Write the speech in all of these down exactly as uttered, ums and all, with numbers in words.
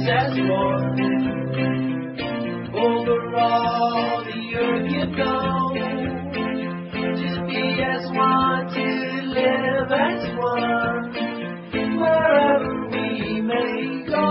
as one. Over all the earth you go, to be as one, to live as one, wherever we may go.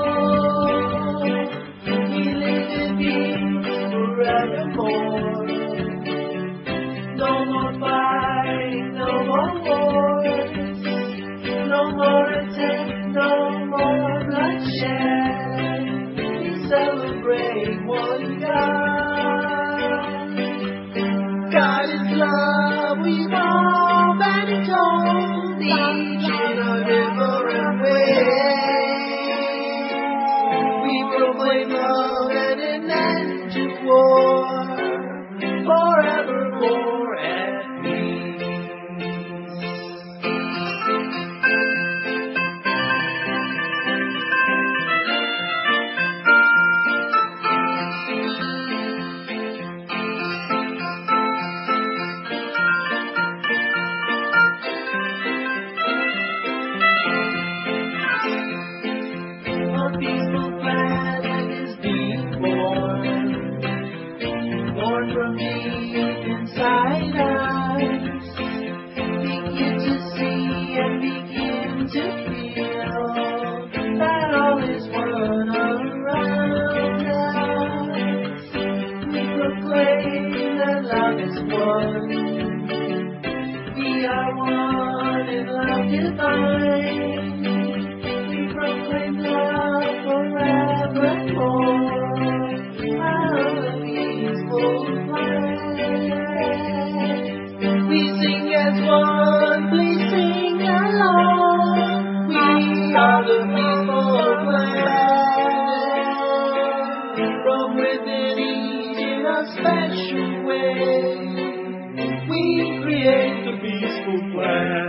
We live in peace forevermore. No more fighting, no more wars, no more attacks, no more bloodshed. We celebrate one God. God is love, we've all been told, each in our different ways. We proclaim love and an end to war, forevermore at peace. A peaceful planet is being born, born from deep inside us. Begin to see and begin to feel that all is one around us. We proclaim that love is one. We are one in love divine. We proclaim love forevermore. Our peaceful planet. We sing as one, please sing along. We are the peaceful planet. From within each in a special way, we create the peaceful planet.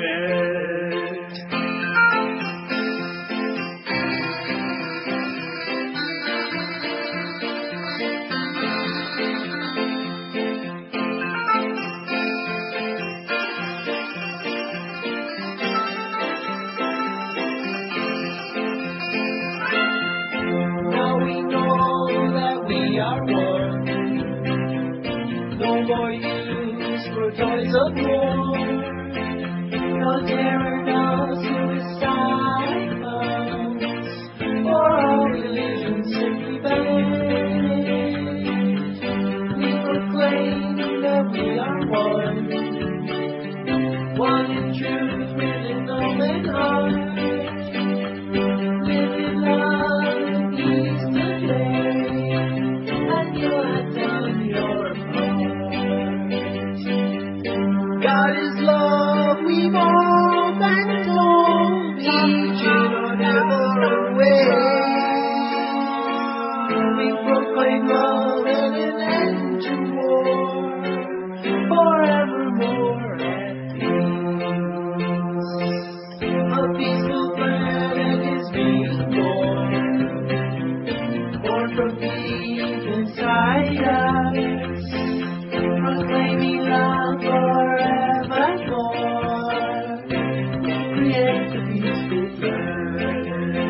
Now we know that we are one. No more use for toys of war. No terror, no suicide bombs. For all religions simply banned. We proclaim that we are one. One in truth, within open heart. Live in love and peace today, and you have done your part. God is love, we've all been told, each in our different ways. We proclaim love and an end to war, forevermore at peace. A peaceful planet is being born, born from deep inside us, proclaiming love forevermore. Create the peaceful planet.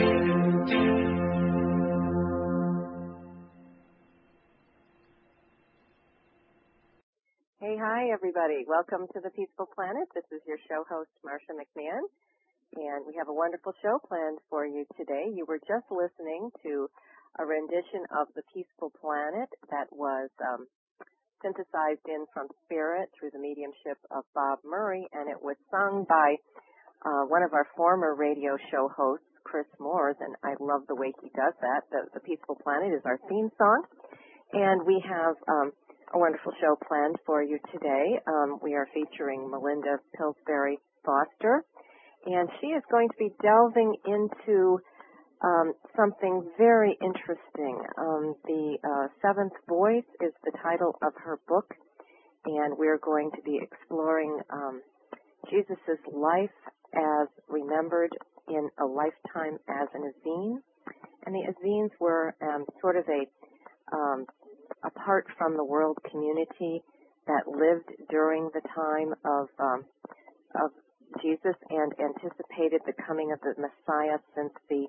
Hey, hi, everybody. Welcome to the Peaceful Planet. This is your show host, Marsha McMahon, and we have a wonderful show planned for you today. You were just listening to a rendition of the Peaceful Planet that was um, synthesized in from spirit through the mediumship of Bob Murray, and it was sung by uh, one of our former radio show hosts, Chris Moores, and I love the way he does that. The, the Peaceful Planet is our theme song, and we have um, a wonderful show planned for you today. Um, we are featuring Melinda Pillsbury Foster, and she is going to be delving into um, something very interesting. Um, the uh, Seventh Voice is the title of her book, and we're going to be exploring um, Jesus' life as remembered in a lifetime as an Essene. And the Essenes were um, sort of a um, apart from the world community that lived during the time of um, of Jesus and anticipated the coming of the Messiah, since the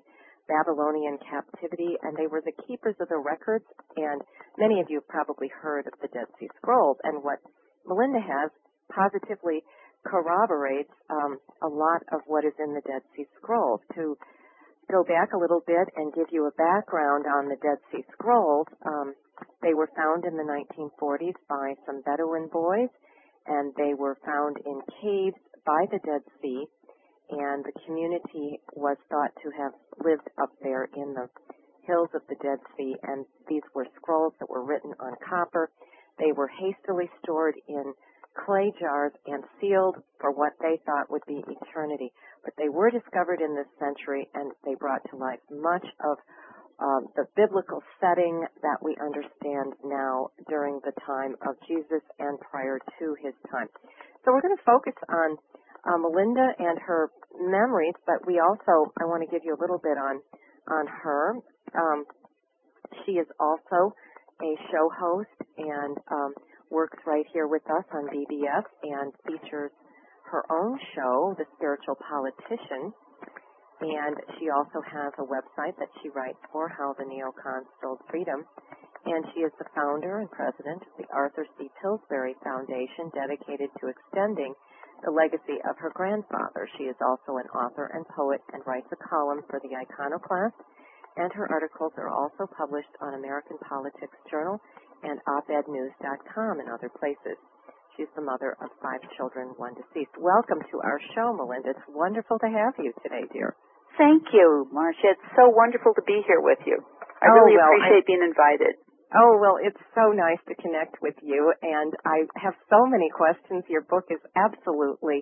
Babylonian captivity, and they were the keepers of the records, and many of you have probably heard of the Dead Sea Scrolls, and what Melinda has positively corroborates um, a lot of what is in the Dead Sea Scrolls. To go back a little bit and give you a background on the Dead Sea Scrolls, um, they were found in the nineteen forties by some Bedouin boys, and they were found in caves by the Dead Sea, and the community was thought to have lived up there in the hills of the Dead Sea, and these were scrolls that were written on copper. They were hastily stored in clay jars and sealed for what they thought would be eternity. But they were discovered in this century, and they brought to life much of um, the biblical setting that we understand now during the time of Jesus and prior to his time. So we're going to focus on uh, Melinda and her memories, but we also, I want to give you a little bit on, on her. Um, she is also a show host and um, works right here with us on B B S and features her own show, The Spiritual Politician. And she also has a website that she writes for, How the Neocons Stole Freedom. And she is the founder and president of the Arthur C. Pillsbury Foundation, dedicated to extending the legacy of her grandfather. She is also an author and poet and writes a column for the Iconoclast, and her articles are also published on American Politics Journal and op ed news dot com and other places. She's the mother of five children, one deceased. Welcome to our show, Melinda. It's wonderful to have you today, dear. Thank you, Marcia. It's so wonderful to be here with you. I oh, really well, appreciate I, being invited. Oh, well, it's so nice to connect with you, and I have so many questions. Your book is absolutely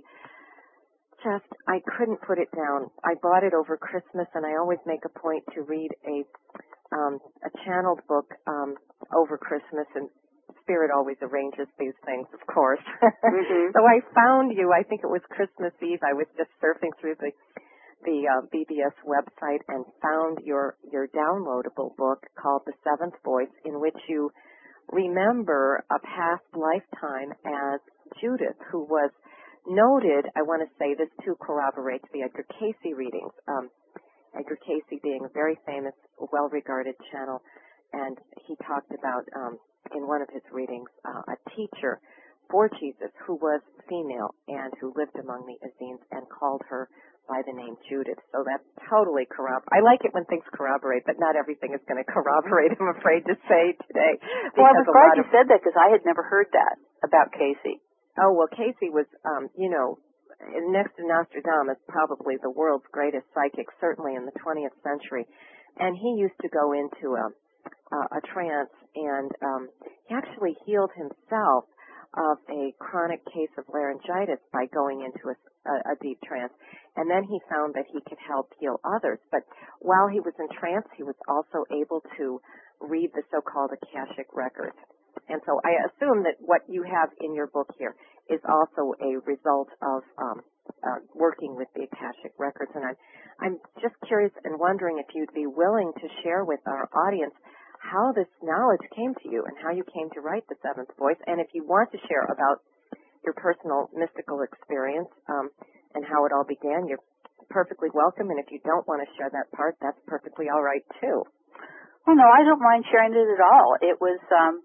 just, I couldn't put it down. I bought it over Christmas, and I always make a point to read a um, a channeled book um, over Christmas, and Spirit always arranges these things, of course. Mm-hmm. So I found you, I think it was Christmas Eve. I was just surfing through the the uh, B B S website and found your, your downloadable book called The Seventh Voice, in which you remember a past lifetime as Judith, who was noted. I want to say this too corroborates the Edgar Cayce readings. Um, Edgar Cayce being a very famous, well-regarded channel, and he talked about um, in one of his readings uh, a teacher for Jesus who was female and who lived among the Essenes and called her by the name Judith. So that totally corroborates. I like it when things corroborate, but not everything is going to corroborate, I'm afraid to say today. Well, I was glad you of, said that, because I had never heard that about Cayce. Oh, well, Cayce was, um, you know, next to Nostradamus, probably the world's greatest psychic, certainly in the twentieth century. And he used to go into a, a, a trance, and um, he actually healed himself of a chronic case of laryngitis by going into a, a, a deep trance. And then he found that he could help heal others. But while he was in trance, he was also able to read the so-called Akashic records. And so I assume that what you have in your book here is also a result of um, uh, working with the Akashic records. And I'm, I'm just curious and wondering if you'd be willing to share with our audience how this knowledge came to you and how you came to write The Seventh Voice, and if you want to share about your personal mystical experience um, and how it all began, you're perfectly welcome, and if you don't want to share that part, that's perfectly all right, too. Well, no, I don't mind sharing it at all. It was, um,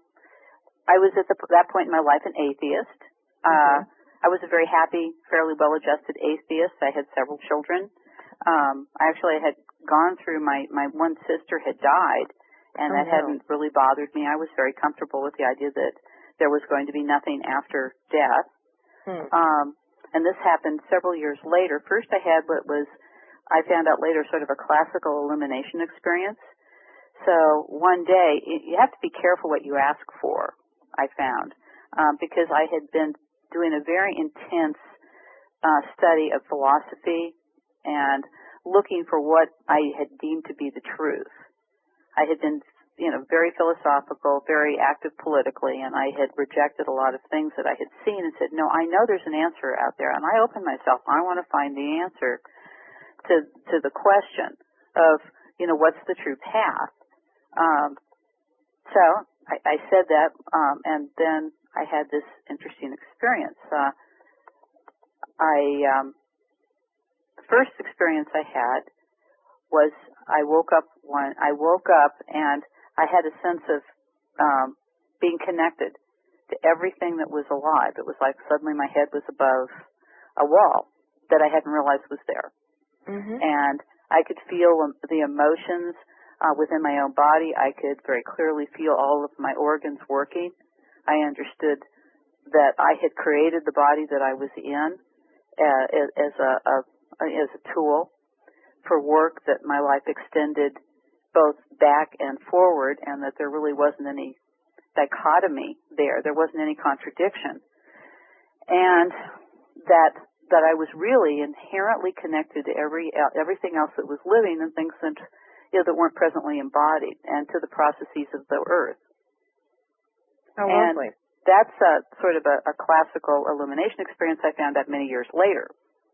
I was at the, that point in my life an atheist. Uh, mm-hmm. I was a very happy, fairly well-adjusted atheist. I had several children. Um, I actually had gone through, my, my one sister had died, and oh, that no. hadn't really bothered me. I was very comfortable with the idea that there was going to be nothing after death. Hmm. Um, and this happened several years later. First I had what was, I found out later, sort of a classical illumination experience. So one day, you have to be careful what you ask for, I found, um, because I had been doing a very intense uh, study of philosophy and looking for what I had deemed to be the truth. I had been, you know, very philosophical, very active politically, and I had rejected a lot of things that I had seen and said, no, I know there's an answer out there. And I opened myself. I want to find the answer to to the question of, you know, what's the true path? Um, so I, I said that, um, and then I had this interesting experience. Uh, I um, the first experience I had was I woke up one, I woke up and I had a sense of um, being connected to everything that was alive. It was like suddenly my head was above a wall that I hadn't realized was there. Mm-hmm. And I could feel the emotions uh, within my own body. I could very clearly feel all of my organs working. I understood that I had created the body that I was in uh, as a, a as a tool for work, that my life extended both back and forward, and that there really wasn't any dichotomy there. There wasn't any contradiction. And that that I was really inherently connected to every everything else that was living and things that, you know, that weren't presently embodied, and to the processes of the earth. Oh, and lovely. That's a sort of a, a classical illumination experience I found out many years later.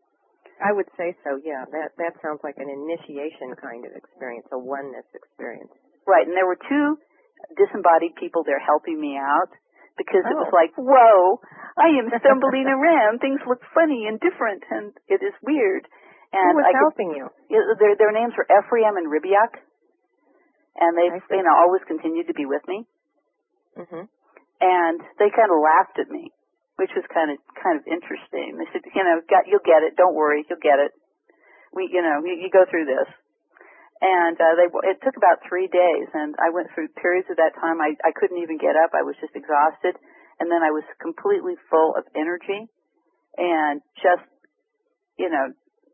I would say so, yeah. That that sounds like an initiation kind of experience, a oneness experience. Right, and there were two disembodied people there helping me out, because oh. it was like, whoa, I am stumbling around. Things look funny and different, and it is weird. And Who was I helping could, you? Their, their names were Ephraim and Ribiak, and they, you know, always continued to be with me. Mm-hmm. And they kind of laughed at me, which was kind of kind of interesting. They said, you know, got, you'll get it. Don't worry, you'll get it. We, you know, you, you go through this. And uh, they, it took about three days, and I went through periods of that time. I, I couldn't even get up. I was just exhausted, and then I was completely full of energy, and just, you know,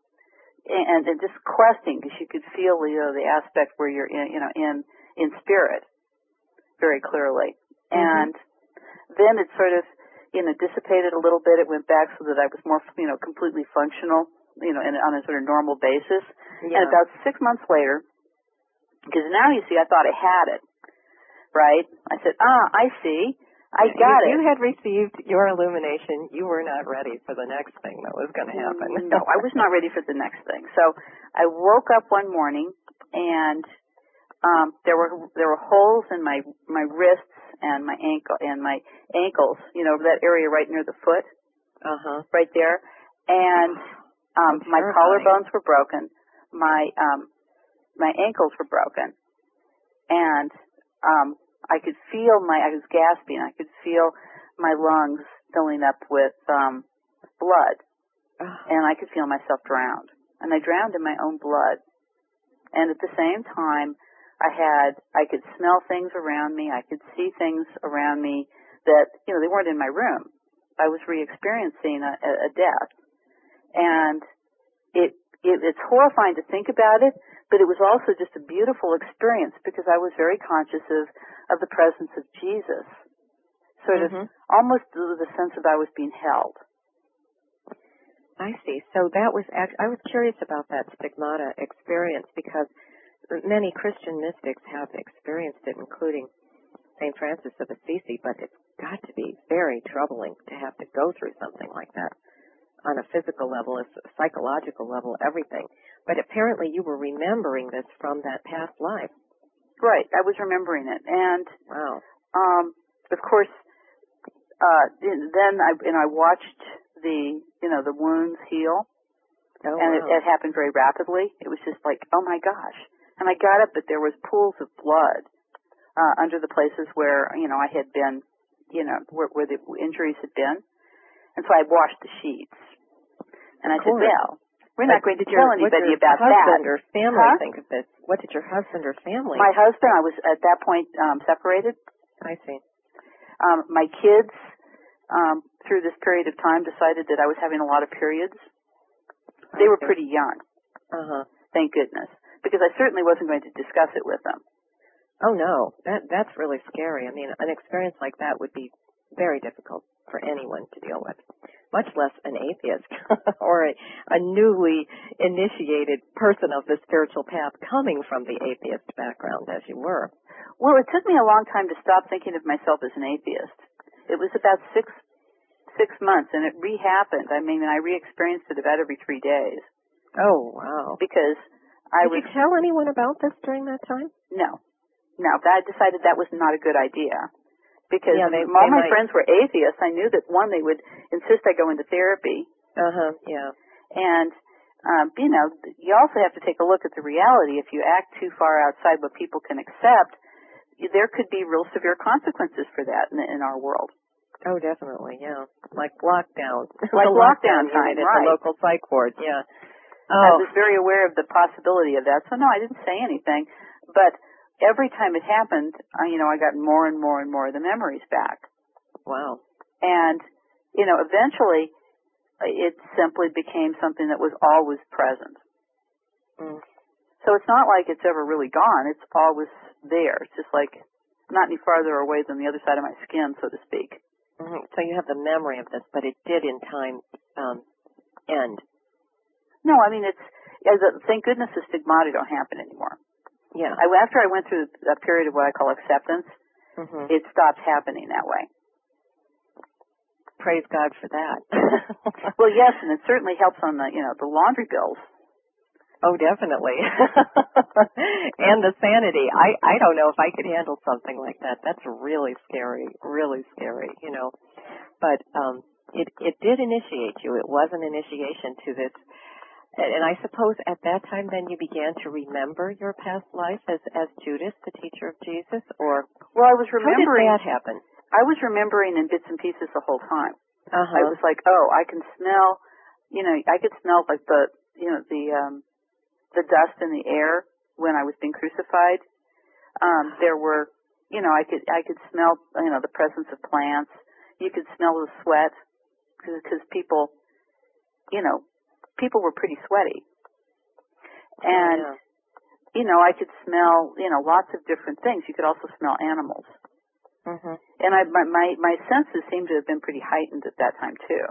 and, and just questing, because you could feel, you know, the aspect where you're in, you know, in in spirit very clearly. Mm-hmm. And then it sort of, you know, dissipated a little bit. It went back so that I was more, you know, completely functional, you know, in, on a sort of normal basis. Yeah. And about six months later, because now you see, I thought I had it, right? I said, ah, I see. I got you, it. You had received your illumination. You were not ready for the next thing that was going to happen. No, I was not ready for the next thing. So I woke up one morning, and um, there were there were holes in my my wrists and my ankle and my ankles, you know, that area right near the foot, uh-huh, right there, and um, my collarbones were broken, my um, my ankles were broken, and um, I could feel my I was gasping. I could feel my lungs filling up with um, blood, and I could feel myself drowned, and I drowned in my own blood, and at the same time, I had, I could smell things around me. I could see things around me that, you know, they weren't in my room. I was re-experiencing a, a death. And it, it, it's horrifying to think about it, but it was also just a beautiful experience, because I was very conscious of, of the presence of Jesus. Sort mm-hmm. of almost the sense of I was being held. I see. So that was, act- I was curious about that stigmata experience, because many Christian mystics have experienced it, including Saint Francis of Assisi, but it's got to be very troubling to have to go through something like that on a physical level, a psychological level, everything. But apparently you were remembering this from that past life. Right, I was remembering it. And, wow. um, of course, uh, then I, you know, I watched the, you know, the wounds heal. Oh, and wow. it, it happened very rapidly. It was just like, oh my gosh. And I got up, but there was pools of blood uh, under the places where, you know, I had been, you know, where, where the injuries had been. And so I washed the sheets. And of I course. said, well, we're not but going to tell your, anybody about that. What did your husband or family huh? think of this? What did your husband or family? My husband, I was at that point um, separated. I see. Um, my kids, um, through this period of time, decided that I was having a lot of periods. They I were see. pretty young. Uh-huh. Thank goodness. Because I certainly wasn't going to discuss it with them. Oh, no. That That's really scary. I mean, an experience like that would be very difficult for anyone to deal with, much less an atheist or a, a newly initiated person of the spiritual path coming from the atheist background as you were. Well, it took me a long time to stop thinking of myself as an atheist. It was about six six months, and it re-happened. I mean, I re-experienced it about every three days. Oh, wow. Because I Did was... you tell anyone about this during that time? No. No, I decided that was not a good idea. Because yeah, they, all they my might... friends were atheists. I knew that, one, they would insist I go into therapy. Uh-huh, yeah. And um, you know, you also have to take a look at the reality. If you act too far outside what people can accept, there could be real severe consequences for that in, in our world. Oh, definitely, yeah. Like lockdown. Like the lockdown, lockdown time, unit at right. the local psych ward, yeah. I Oh. was very aware of the possibility of that, so no, I didn't say anything. But every time it happened, I, you know, I got more and more and more of the memories back. Wow. And, you know, eventually it simply became something that was always present. Mm. So it's not like it's ever really gone. It's always there. It's just like not any farther away than the other side of my skin, so to speak. Mm-hmm. So you have the memory of this, but it did in time um, end. No, I mean, it's, as a, thank goodness the stigmata don't happen anymore. Yeah. I, after I went through a period of what I call acceptance, mm-hmm. it stopped happening that way. Praise God for that. Well, yes, and it certainly helps on the, you know, the laundry bills. Oh, definitely. And the sanity. I, I don't know if I could handle something like that. That's really scary, really scary, you know. But um, it, it did initiate you. It was an initiation to this. And I suppose at that time then you began to remember your past life as, as Judas, the teacher of Jesus? Or well, I was remembering. How did that happen? I was remembering in bits and pieces the whole time. Uh-huh. I was like, oh, I can smell, you know, I could smell like the, you know, the, um, the dust in the air when I was being crucified. Um, there were, you know, I could, I could smell, you know, the presence of plants. You could smell the sweat because people, you know, people were pretty sweaty. And, oh, yeah. you know, I could smell, you know, lots of different things. You could also smell animals. Mm-hmm. And I, my, my, my senses seemed to have been pretty heightened at that time too.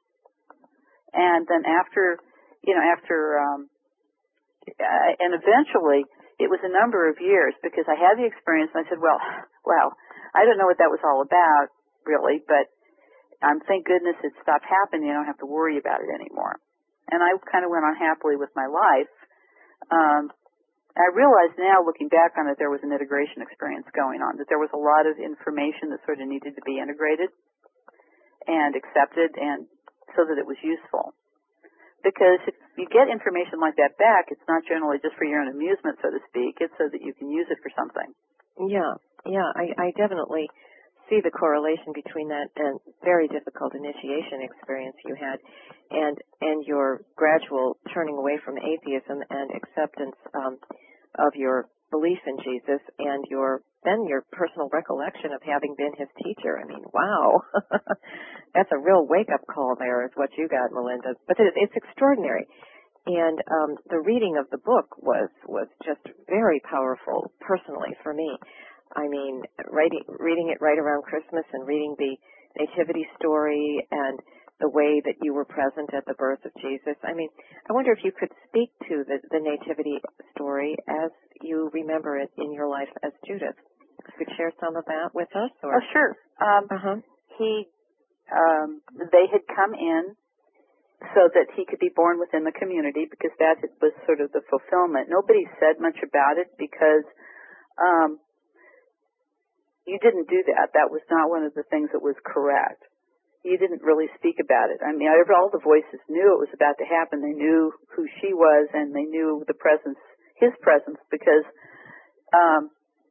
And then after, you know, after, um, uh, and eventually it was a number of years because I had the experience and I said, well, well, I don't know what that was all about really, but um, thank goodness it stopped happening. I don't have to worry about it anymore. And I kind of went on happily with my life. Um, I realize now, looking back on it, there was an integration experience going on, that there was a lot of information that sort of needed to be integrated and accepted and so that it was useful. Because if you get information like that back, it's not generally just for your own amusement, so to speak. It's so that you can use it for something. Yeah, yeah, I, I definitely see the correlation between that and very difficult initiation experience you had and and your gradual turning away from atheism and acceptance um, of your belief in Jesus and your then your personal recollection of having been his teacher. I mean, wow. That's a real wake-up call there is what you got, Melinda. But it, it's extraordinary. And um, the reading of the book was, was just very powerful personally for me. I mean, writing, reading it right around Christmas and reading the nativity story and the way that you were present at the birth of Jesus. I mean, I wonder if you could speak to the, the nativity story as you remember it in your life as Judas. Could you share some of that with us? Or? Oh, sure. Um, uh-huh. He, um, they had come in so that he could be born within the community because that was sort of the fulfillment. Nobody said much about it because um, you didn't do that. That was not one of the things that was correct. You didn't really speak about it. I mean, all the voices knew it was about to happen. They knew who she was, and they knew the presence, his presence, because um,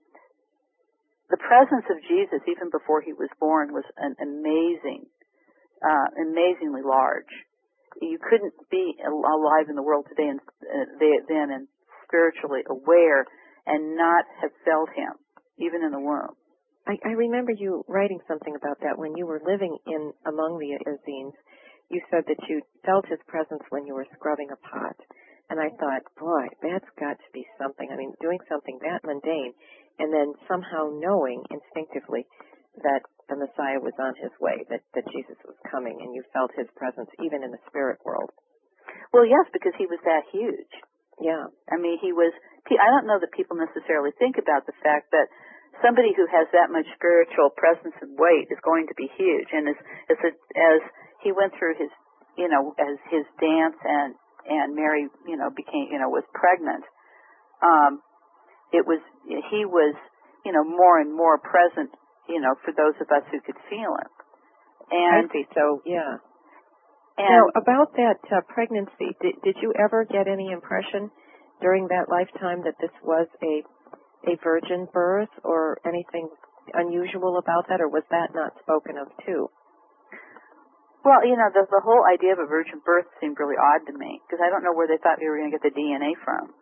the presence of Jesus, even before he was born, was an amazing, uh, amazingly large. You couldn't be alive in the world today and uh, then and spiritually aware and not have felt him, even in the womb. I, I remember you writing something about that when you were living in among the Essenes. You said that you felt his presence when you were scrubbing a pot. And I thought, boy, that's got to be something. I mean, doing something that mundane and then somehow knowing instinctively that the Messiah was on his way, that, that Jesus was coming, and you felt his presence even in the spirit world. Well, yes, because he was that huge. Yeah. I mean, he was, I don't know that people necessarily think about the fact that somebody who has that much spiritual presence and weight is going to be huge. And as as, it, as he went through his, you know, as his dance and and Mary, you know, became, you know, was pregnant, um, it was he was, you know, more and more present, you know, for those of us who could feel him. And I see. So yeah. And now, about that uh, pregnancy, did, did you ever get any impression during that lifetime that this was a a virgin birth or anything unusual about that, or was that not spoken of too? Well, you know, the, the whole idea of a virgin birth seemed really odd to me, because I don't know where they thought we were going to get the D N A from.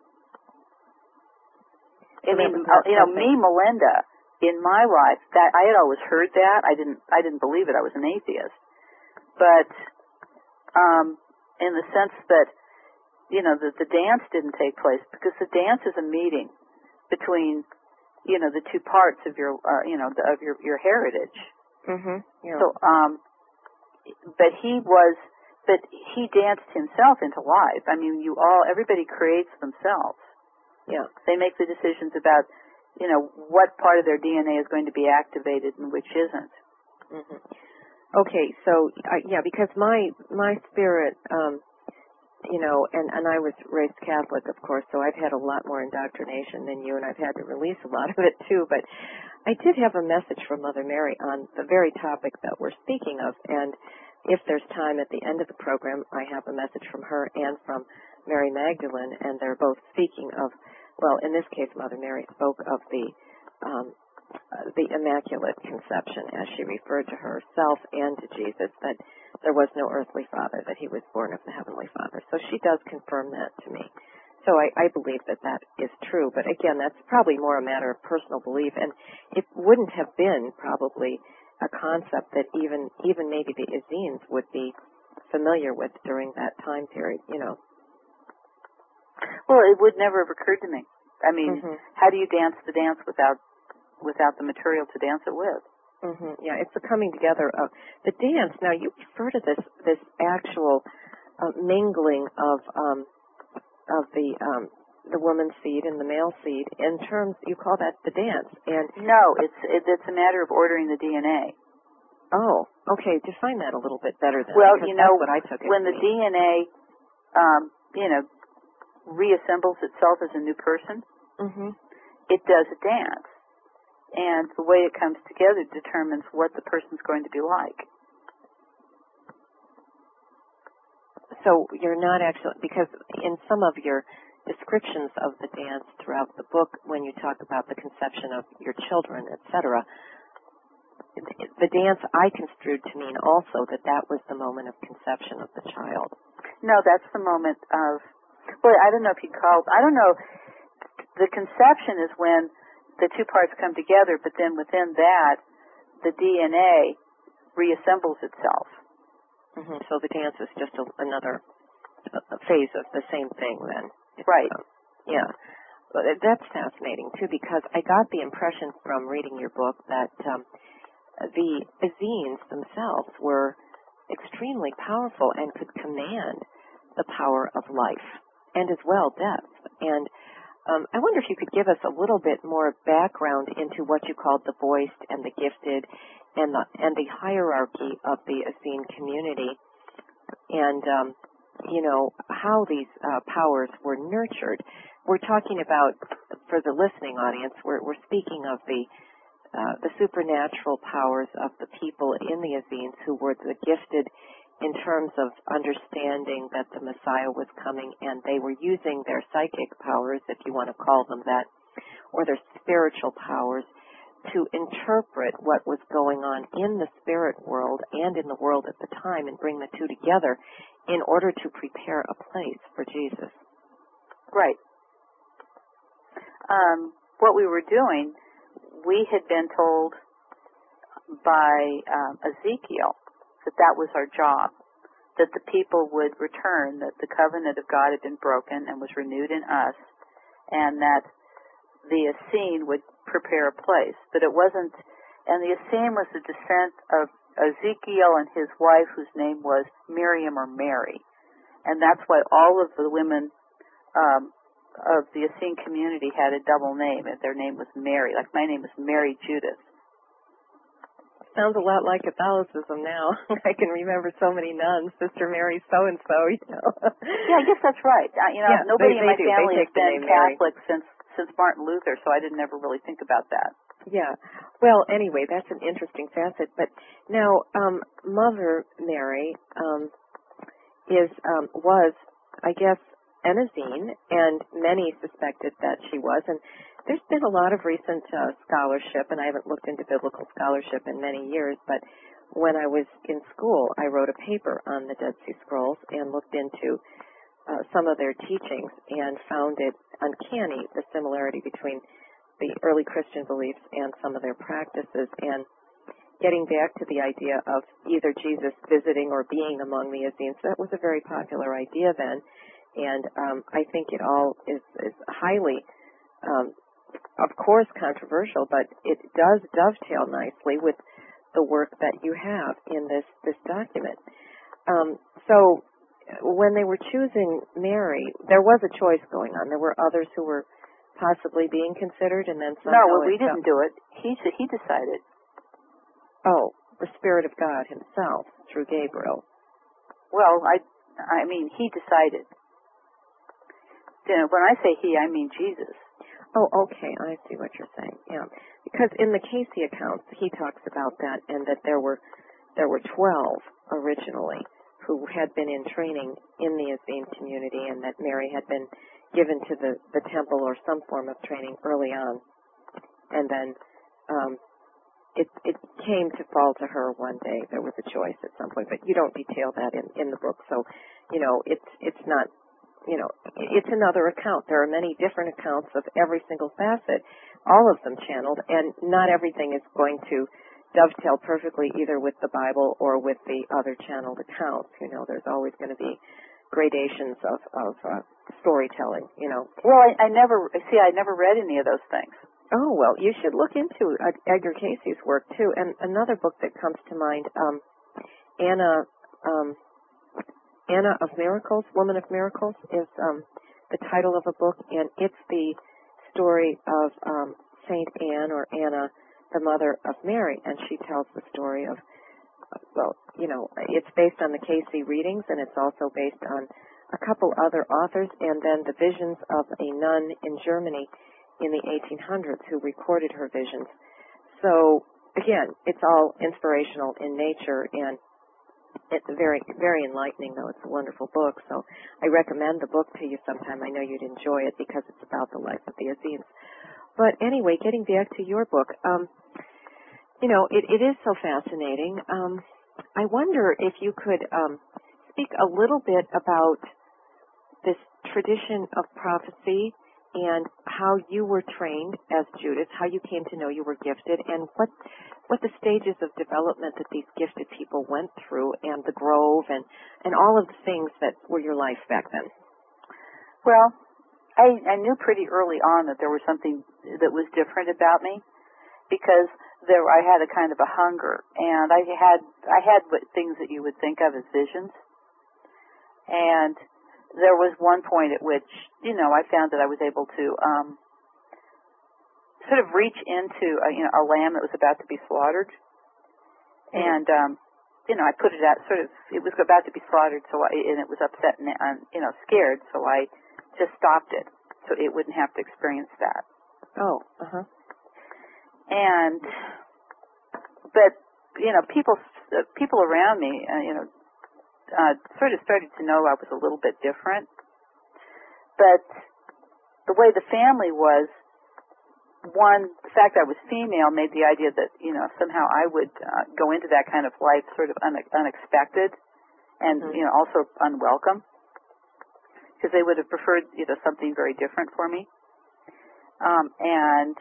I mean, you know, me, Melinda, in my life, that I had always heard that. I didn't, I didn't believe it. I was an atheist. But um, in the sense that, you know, the, the dance didn't take place, because the dance is a meeting between, you know, the two parts of your, uh, you know, the, of your your heritage. Mm-hmm. Yeah. So, um, but he was, but he danced himself into life. I mean, you all, everybody creates themselves. Yeah. They make the decisions about, you know, what part of their D N A is going to be activated and which isn't. Mm-hmm. Okay, so uh, yeah, because my my spirit, um, you know, and and I was raised Catholic, of course, so I've had a lot more indoctrination than you, and I've had to release a lot of it too. But I did have a message from Mother Mary on the very topic that we're speaking of, and if there's time at the end of the program, I have a message from her and from Mary Magdalene, and they're both speaking of, well, in this case, Mother Mary spoke of the um, uh, the Immaculate Conception, as she referred to herself and to Jesus, that there was no earthly father, that he was born of the Heavenly Father. So she does confirm that to me. So I, I believe that that is true. But again, that's probably more a matter of personal belief, and it wouldn't have been probably a concept that even even maybe the Essenes would be familiar with during that time period, you know. Well, it would never have occurred to me. I mean, Mm-hmm. how do you dance the dance without without the material to dance it with? Mm-hmm. Yeah, it's the coming together of the dance. Now, you refer to this this actual uh, mingling of um, of the um, the woman's seed and the male seed in terms, you call that the dance. And no, it's it, it's a matter of ordering the D N A. Oh, okay. Define that a little bit better then. Well, because you know, that's what I took it when to the mean. D N A, um, you know, reassembles itself as a new person, Mm-hmm. it does a dance. And the way it comes together determines what the person's going to be like. So you're not actually, because in some of your descriptions of the dance throughout the book, when you talk about the conception of your children, et cetera, the dance I construed to mean also that that was the moment of conception of the child. No, that's the moment of, well, I don't know if you call, I don't know, the conception is when the two parts come together, but then within that, the D N A reassembles itself. Mm-hmm. So the dance is just a, another a phase of the same thing then. Right. Um, yeah. But that's fascinating, too, because I got the impression from reading your book that um, the Essenes themselves were extremely powerful and could command the power of life and as well death. And um, I wonder if you could give us a little bit more background into what you called the voiced and the gifted and the, and the hierarchy of the Essene community, and um, you know, how these uh, powers were nurtured. We're talking about, for the listening audience, we're, we're speaking of the uh, the supernatural powers of the people in the Essenes who were the gifted in terms of understanding that the Messiah was coming, and they were using their psychic powers, if you want to call them that, or their spiritual powers, to interpret what was going on in the spirit world and in the world at the time and bring the two together in order to prepare a place for Jesus. Right. Um, what we were doing, we had been told by um, Ezekiel that that was our job, that the people would return, that the covenant of God had been broken and was renewed in us, and that the Essene would prepare a place. But it wasn't, and the Essene was the descent of Ezekiel and his wife, whose name was Miriam or Mary. And that's why all of the women um, of the Essene community had a double name, and their name was Mary. Like my name is Mary Judith. Sounds a lot like Catholicism now. I can remember so many nuns, Sister Mary so-and-so, you know. Yeah, I guess that's right. Uh, you know, yeah, nobody they, in my they family has been Catholic Mary. since since Martin Luther, so I didn't ever really think about that. Yeah. Well, anyway, that's an interesting facet. But now, um, Mother Mary, um, is um, was, I guess, an Essene, and many suspected that she was. And there's been a lot of recent uh, scholarship, and I haven't looked into biblical scholarship in many years, but when I was in school, I wrote a paper on the Dead Sea Scrolls and looked into uh, some of their teachings and found it uncanny, the similarity between the early Christian beliefs and some of their practices. And getting back to the idea of either Jesus visiting or being among the Essenes, that was a very popular idea then. And um, I think it all is, is highly, um, of course, controversial, but it does dovetail nicely with the work that you have in this, this document. Um, so when they were choosing Mary, there was a choice going on. There were others who were possibly being considered, and then somehow... No, well, we didn't do it. He, he decided. Oh, the Spirit of God himself, through Gabriel. Well, I, I mean, he decided. You know, when I say he, I mean Jesus. Oh, okay, I see what you're saying. Yeah, because in the Casey accounts, he talks about that, and that there were there were twelve originally who had been in training in the Essene community, and that Mary had been given to the the temple or some form of training early on, and then um, it it came to fall to her one day. There was a choice at some point, but you don't detail that in in the book, so you know it's it's not. You know, it's another account. There are many different accounts of every single facet, all of them channeled, and not everything is going to dovetail perfectly either with the Bible or with the other channeled accounts. You know, there's always going to be gradations of, of uh, storytelling, you know. Well, I, I never, see, I never read any of those things. Oh, well, you should look into uh, Edgar Casey's work, too. And another book that comes to mind, um, Anna... Um, Anna of Miracles, Woman of Miracles, is um, the title of a book, and it's the story of um, Saint Anne, or Anna, the mother of Mary, and she tells the story of, well, you know, it's based on the Casey readings, and it's also based on a couple other authors, and then the visions of a nun in Germany in the eighteen hundreds who recorded her visions. So, again, it's all inspirational in nature, and it's very, very enlightening, though. It's a wonderful book, so I recommend the book to you sometime. I know you'd enjoy it because it's about the life of the Essenes. But anyway, getting back to your book, um, you know, it, it is so fascinating. Um, I wonder if you could um, speak a little bit about this tradition of prophecy and how you were trained as Judith, how you came to know you were gifted, and what what the stages of development that these gifted people went through, and the Grove, and, and all of the things that were your life back then. Well, I, I knew pretty early on that there was something that was different about me, because there I had a kind of a hunger, and I had I had what, things that you would think of as visions, and there was one point at which, you know, I found that I was able to um, sort of reach into a, you know, a lamb that was about to be slaughtered, mm-hmm. and um, you know, I put it out sort of. It was about to be slaughtered, so I, and it was upset and uh, you know scared, so I just stopped it so it wouldn't have to experience that. Oh, uh huh. And but you know, people uh, people around me, uh, you know. Uh, sort of started to know I was a little bit different. But the way the family was, one, the fact I was female made the idea that, you know, somehow I would uh, go into that kind of life sort of une- unexpected and, mm-hmm. you know, also unwelcome, because they would have preferred, you know, something very different for me. Um, and,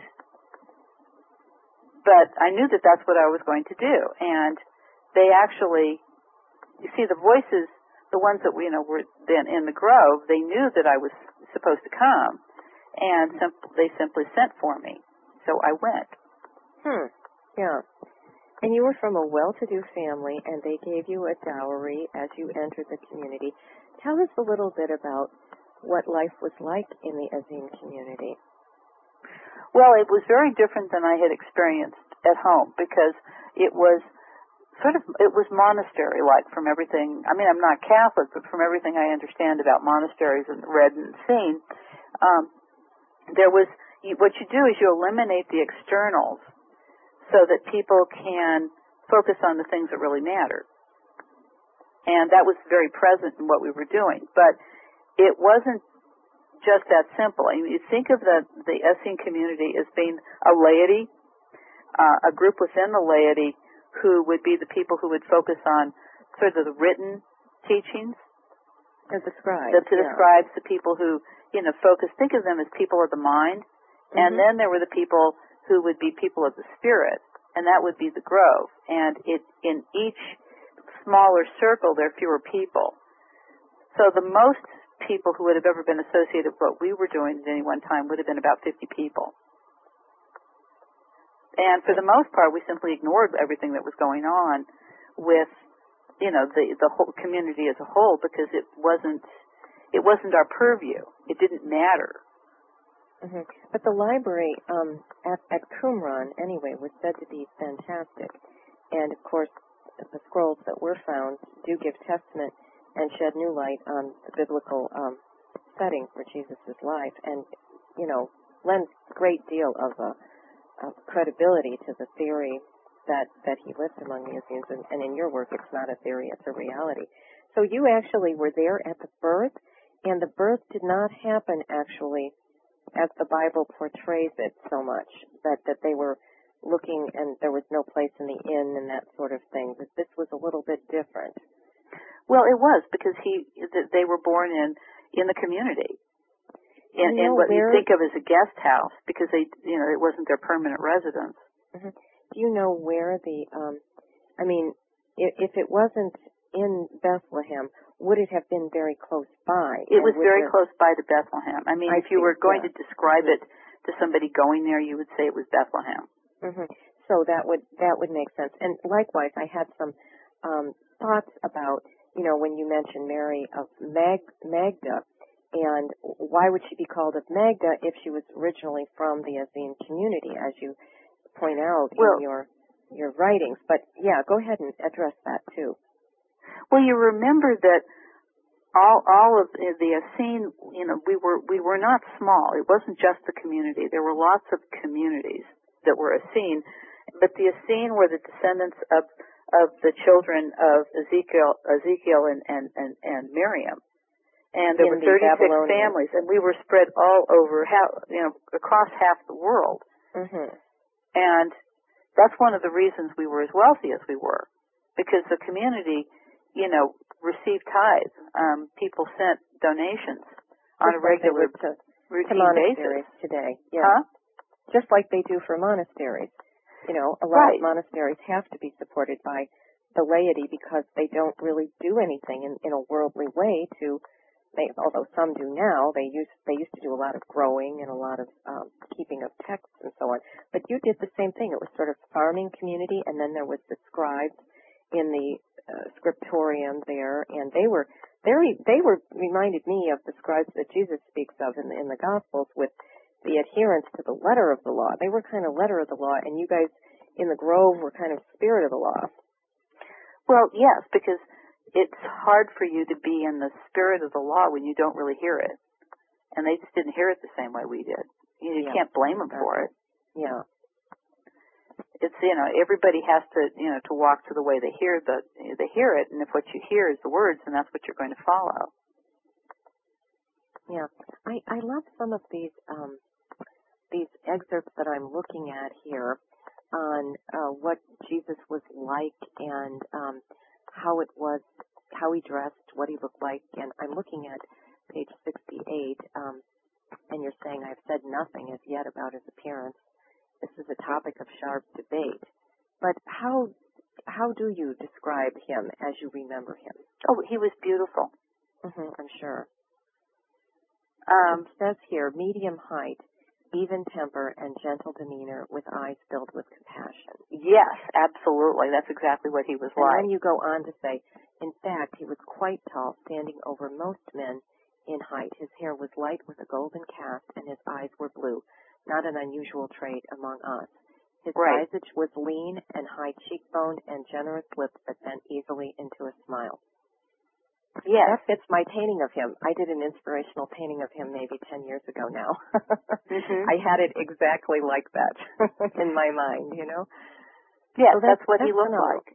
but I knew that that's what I was going to do. And they actually... You see, the voices, the ones that, you know, were then in the Grove, they knew that I was supposed to come, and simp- they simply sent for me. So I went. Hmm. Yeah. And you were from a well-to-do family, and they gave you a dowry as you entered the community. Tell us a little bit about what life was like in the Essene community. Well, it was very different than I had experienced at home, because it was sort of, it was monastery-like from everything. I mean, I'm not Catholic, but from everything I understand about monasteries and read and seen, um, there was, you, what you do is you eliminate the externals so that people can focus on the things that really matter. And that was very present in what we were doing. But it wasn't just that simple. I mean, you think of the, the Essene community as being a laity, uh, a group within the laity who would be the people who would focus on sort of the written teachings. The, the scribes. The, the yeah. scribes, the people who, you know, focus, think of them as people of the mind. Mm-hmm. And then there were the people who would be people of the spirit, and that would be the Grove. And it, in each smaller circle, there are fewer people. So the most people who would have ever been associated with what we were doing at any one time would have been about fifty people. And for the most part, we simply ignored everything that was going on with, you know, the the whole community as a whole, because it wasn't it wasn't our purview. It didn't matter. Mm-hmm. But the library um, at, at Qumran, anyway, was said to be fantastic. And, of course, the scrolls that were found do give testament and shed new light on the biblical um, setting for Jesus' life and, you know, lends a great deal of, uh, of credibility to the theory that, that he lived among the Essenes. And, and in your work, it's not a theory, it's a reality. So you actually were there at the birth, and the birth did not happen, actually, as the Bible portrays it so much, that, that they were looking and there was no place in the inn and that sort of thing, that this was a little bit different. Well, it was, because he they were born in, in the community, in, you know in what where, you think of as a guest house, because they, you know, it wasn't their permanent residence. Mm-hmm. Do you know where the, um, I mean, if, if it wasn't in Bethlehem, would it have been very close by? It was very there... close by to Bethlehem. I mean, I if you see, were going yeah. to describe mm-hmm. it to somebody going there, you would say it was Bethlehem. Mm-hmm. So that would that would make sense. And likewise, I had some um, thoughts about, you know, when you mentioned Mary of Mag, Magda, and why would she be called of Magda if she was originally from the Essene community, as you point out well, in your your writings? But yeah, go ahead and address that too. Well, you remember that all all of the Essene, you know, we were we were not small. It wasn't just the community. There were lots of communities that were Essene, but the Essene were the descendants of of the children of Ezekiel, Ezekiel and and and, and Miriam, and there In were thirty-six Babylonian. families, and we were spread all over, you know, across half the world. Mm-hmm. And that's one of the reasons we were as wealthy as we were, because the community, you know, received tithes. Um, people sent donations on Just a regular, like to, routine to monasteries basis. today. Yeah. Huh? Just like they do for monasteries. You know, a lot right. of monasteries have to be supported by the laity because they don't really do anything in, in a worldly way to, they, although some do now, they used, they used to do a lot of growing and a lot of um, keeping of texts and so on. But you did the same thing. It was sort of farming community, and then there was the scribes in the uh, scriptorium there, and they were very, they were reminded me of the scribes that Jesus speaks of in the, in the Gospels with the adherence to the letter of the law. They were kind of letter of the law, and you guys in the Grove were kind of spirit of the law. Well, yes, because it's hard for you to be in the spirit of the law when you don't really hear it. And they just didn't hear it the same way we did. You, you yeah. can't blame them for it. Yeah. It's, you know, everybody has to, you know, to walk to the way they hear the, they hear it, and if what you hear is the words, then that's what you're going to follow. Yeah. I, I love some of these, um, these excerpts that I'm looking at here on uh, what Jesus was like and um, how it was, how he dressed, what he looked like. And I'm looking at page sixty-eight, um, and you're saying, I've said nothing as yet about his appearance. This is a topic of sharp debate. But how how do you describe him as you remember him? Oh, he was beautiful. Mm-hmm, I'm sure. Um, it says here, medium height, even temper, and gentle demeanor with eyes filled with compassion. Yes, absolutely. That's exactly what he was and like. And then you go on to say, in fact, he was quite tall, standing over most men in height. His hair was light with a golden cast, and his eyes were blue, not an unusual trait among us. His right. visage was lean and high cheekboned and generous lips that bent easily into a smile. Yes. That fits my painting of him. I did an inspirational painting of him maybe ten years ago now. mm-hmm. I had it exactly like that in my mind, you know? Yes, so that's, that's what that's he looked phenomenal. like.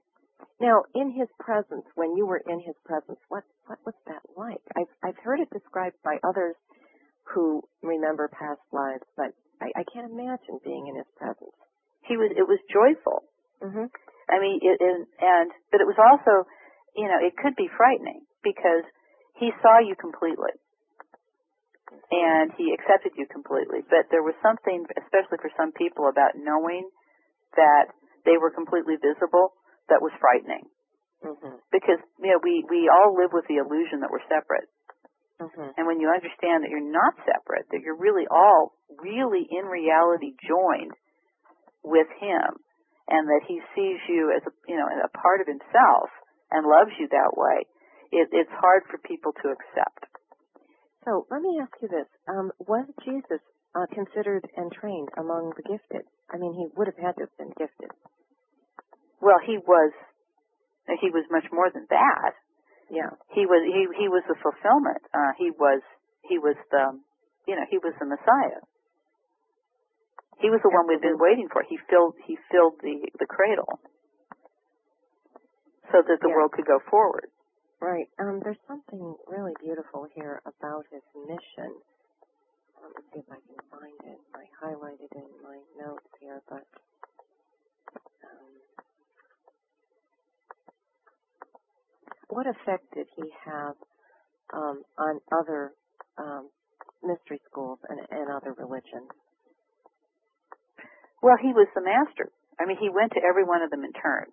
Now, in his presence, when you were in his presence, what what was that like? I've I've heard it described by others who remember past lives, but I, I can't imagine being in his presence. He was. It was joyful. Mm-hmm. I mean, it, it, and but it was also, you know, it could be frightening because he saw you completely, and he accepted you completely. But there was something, especially for some people, about knowing that they were completely visible that was frightening. Mm-hmm. Because, you know, we, we all live with the illusion that we're separate. Mm-hmm. And when you understand that you're not separate, that you're really all really in reality joined with him, and that he sees you as a, you know, a part of himself and loves you that way, it, it's hard for people to accept. So let me ask you this. Um, was Jesus uh, considered and trained among the gifted? I mean, he would have had to have been gifted. Well, he was, he was much more than that. Yeah. He was, he, he was the fulfillment. Uh, he was, he was the, you know, he was the Messiah. He was the one we've been waiting for. He filled, he filled the, the cradle so that the yeah. world could go forward. Right. Um, there's something really beautiful here about his mission. Let me see if I can find it. I highlighted it in my notes here, but um, what effect did he have um, on other um, mystery schools and, and other religions? Well, he was the master. I mean, he went to every one of them in turn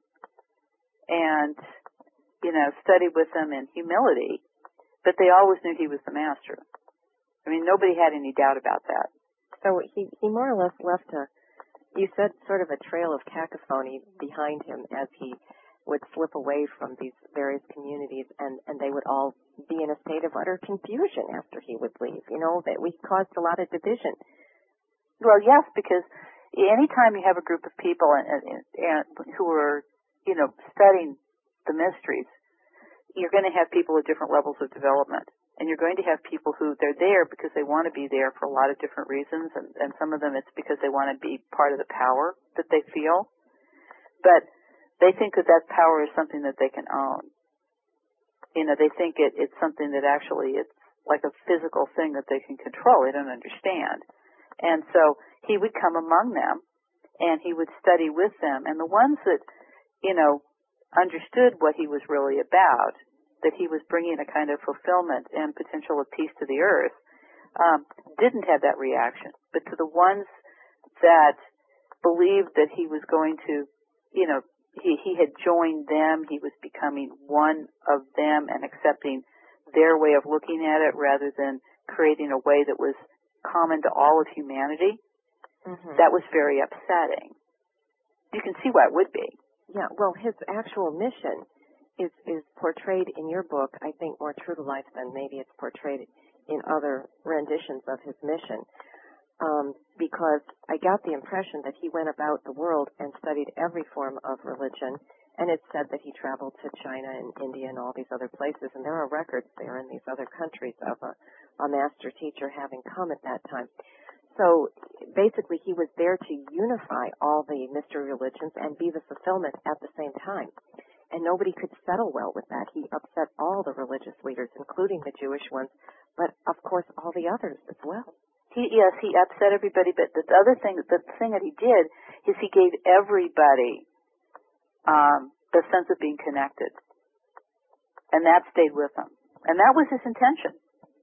and, you know, studied with them in humility, but they always knew he was the master. I mean, nobody had any doubt about that. So he, he more or less left a, you said, sort of a trail of cacophony behind him as he would slip away from these various communities, and, and they would all be in a state of utter confusion after he would leave. You know, that we caused a lot of division. Well, yes, because anytime you have a group of people and, and, and who are, you know, studying the mysteries, you're going to have people at different levels of development. And you're going to have people who, they're there because they want to be there for a lot of different reasons, and, and some of them it's because they want to be part of the power that they feel. But they think that that power is something that they can own. You know, they think it, it's something that actually it's like a physical thing that they can control. They don't understand. And so he would come among them, and he would study with them. And the ones that, you know, understood what he was really about, that he was bringing a kind of fulfillment and potential of peace to the earth, um, didn't have that reaction. But to the ones that believed that he was going to, you know, he, he had joined them, he was becoming one of them and accepting their way of looking at it rather than creating a way that was common to all of humanity, mm-hmm. that was very upsetting. You can see why it would be. Yeah, well, his actual mission is is portrayed in your book, I think, more true to life than maybe it's portrayed in other renditions of his mission. Um, because I got the impression that he went about the world and studied every form of religion, and it's said that he traveled to China and India and all these other places, and there are records there in these other countries of a, a master teacher having come at that time. So basically he was there to unify all the mystery religions and be the fulfillment at the same time. And nobody could settle well with that. He upset all the religious leaders, including the Jewish ones, but of course all the others as well. He, yes, he upset everybody, but the other thing, the thing that he did is he gave everybody um, the sense of being connected. And that stayed with him. And that was his intention.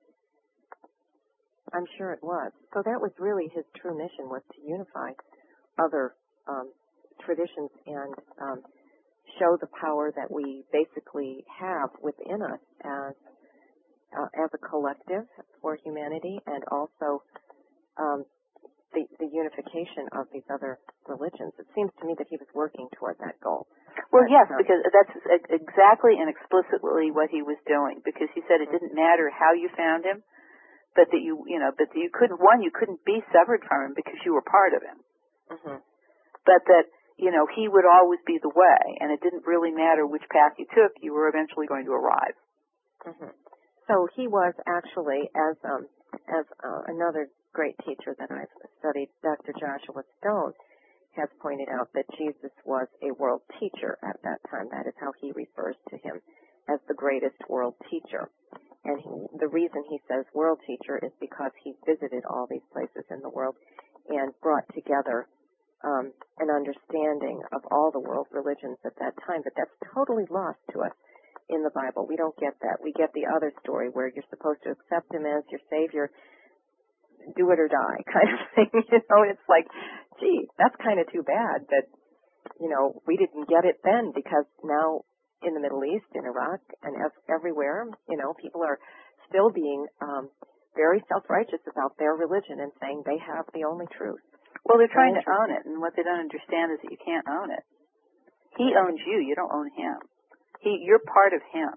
I'm sure it was. So that was really his true mission, was to unify other um, traditions and um, show the power that we basically have within us as uh, as a collective for humanity, and also um, the, the unification of these other religions. It seems to me that he was working toward that goal. Well, but, yes, um, because that's exactly and explicitly what he was doing, because he said it didn't matter how you found him, but that you, you know, but that you couldn't, one, you couldn't be severed from him because you were part of him. Mm-hmm. But that, you know, he would always be the way, and it didn't really matter which path you took, you were eventually going to arrive. Mm-hmm. So he was actually, as um, as uh, another great teacher that I've studied, Doctor Joshua Stone, has pointed out that Jesus was a world teacher at that time. That is how he refers to him, as the greatest world teacher. And he, the reason he says world teacher is because he visited all these places in the world and brought together um, an understanding of all the world religions at that time. But that's totally lost to us in the Bible. We don't get that. We get the other story where you're supposed to accept him as your Savior, do it or die kind of thing. You know, it's like, gee, that's kind of too bad that, you know, we didn't get it then, because now in the Middle East, in Iraq, and everywhere, you know, people are still being um, very self-righteous about their religion and saying they have the only truth. Well, they're trying to own it, and what they don't understand is that you can't own it. He owns you. You don't own him. He, you're part of him.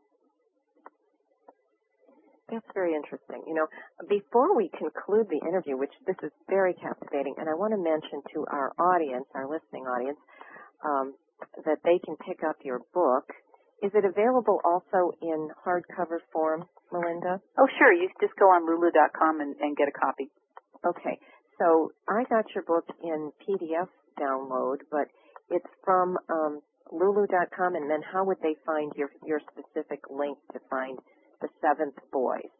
That's very interesting. You know, before we conclude the interview, which this is very captivating, and I want to mention to our audience, our listening audience, um, that they can pick up your book. Is it available also in hardcover form, Melinda? Oh, sure. You just go on lulu dot com and, and get a copy. Okay. So I got your book in P D F download, but it's from um, lulu dot com, and then how would they find your, your specific link to find the seventh voice?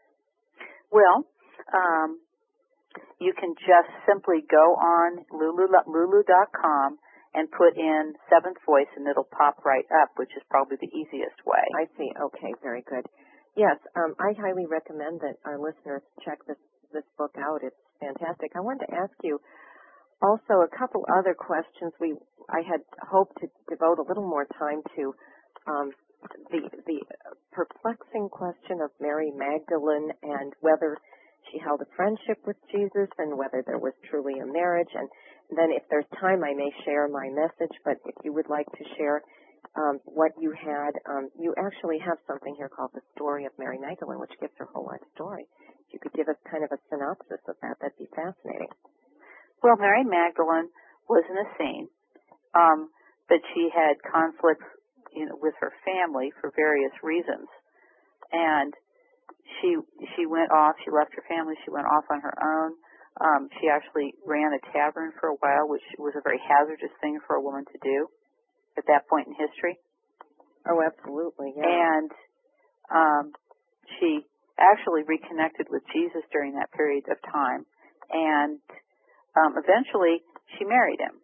Well, um, you can just simply go on lulu dot com and put in seventh voice, and it'll pop right up, which is probably the easiest way. I see. Okay, very good. Yes, um, I highly recommend that our listeners check this, this book out. It's fantastic. I wanted to ask you also a couple other questions. We I had hoped to devote a little more time to um, the the perplexing question of Mary Magdalene and whether she held a friendship with Jesus and whether there was truly a marriage. And then if there's time, I may share my message, but if you would like to share um, what you had, um, you actually have something here called The Story of Mary Magdalene, which gives her whole life story. If you could give us kind of a synopsis of that, that'd be fascinating. Well, Mary Magdalene was an Essene, um, but she had conflicts, you know, with her family for various reasons. And she she went off, she left her family, she went off on her own. Um, she actually ran a tavern for a while, which was a very hazardous thing for a woman to do at that point in history. Oh, absolutely, yeah. And um, she actually reconnected with Jesus during that period of time. And um, eventually she married him.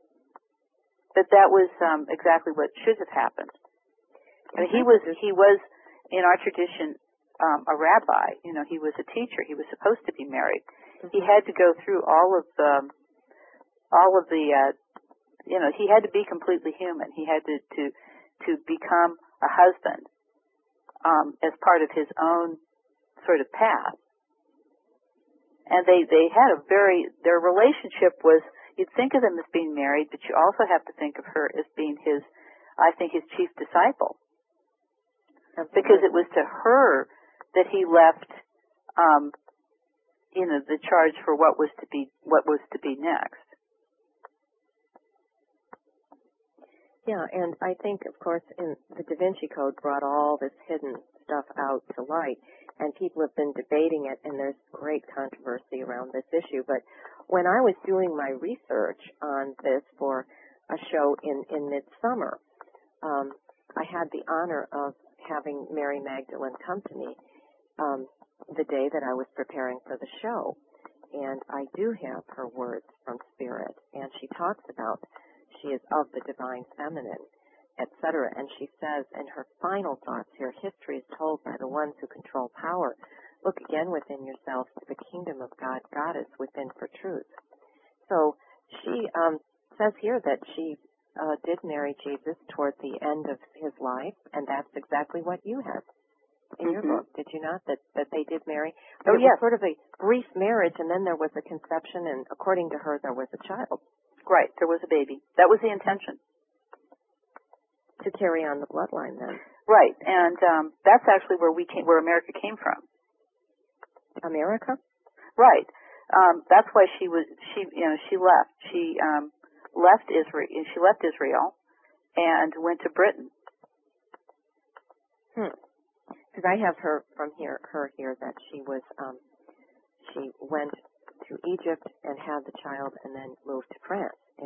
But that was um, exactly what should have happened. I mean, he was he was in our tradition um, a rabbi. You know, he was a teacher. He was supposed to be married. Mm-hmm. He had to go through all of the all of the uh, you know, he had to be completely human. He had to to to become a husband um, as part of his own sort of path. And they they had a very their relationship was. You'd think of them as being married, but you also have to think of her as being his, I think, his chief disciple. Absolutely. Because it was to her that he left, um, you know, the charge for what was to be what was to be next. Yeah, and I think, of course, in the Da Vinci Code brought all this hidden stuff out to light, and people have been debating it, and there's great controversy around this issue. But when I was doing my research on this for a show in, in midsummer, um, I had the honor of having Mary Magdalene come to me um, the day that I was preparing for the show. And I do have her words from Spirit, and she talks about she is of the divine feminine, et cetera. And she says in her final thoughts here, history is told by the ones who control power. Look again within yourselves to the kingdom of God, Goddess within for truth. So she um, says here that she uh, did marry Jesus toward the end of his life, and that's exactly what you had in mm-hmm. your book, did you not? That that they did marry. Oh, it yes. was sort of a brief marriage, and then there was a conception, and according to her, there was a child. Right, there was a baby. That was the intention. To carry on the bloodline, then. Right, and um, that's actually where we came, where America came from. America? Right. Um, that's why she was. She, you know, she left. She um, left Israel. She left Israel and went to Britain. Hmm. Because I have her from here. Her here that she was. Um, she went to Egypt and had the child, and then moved to France.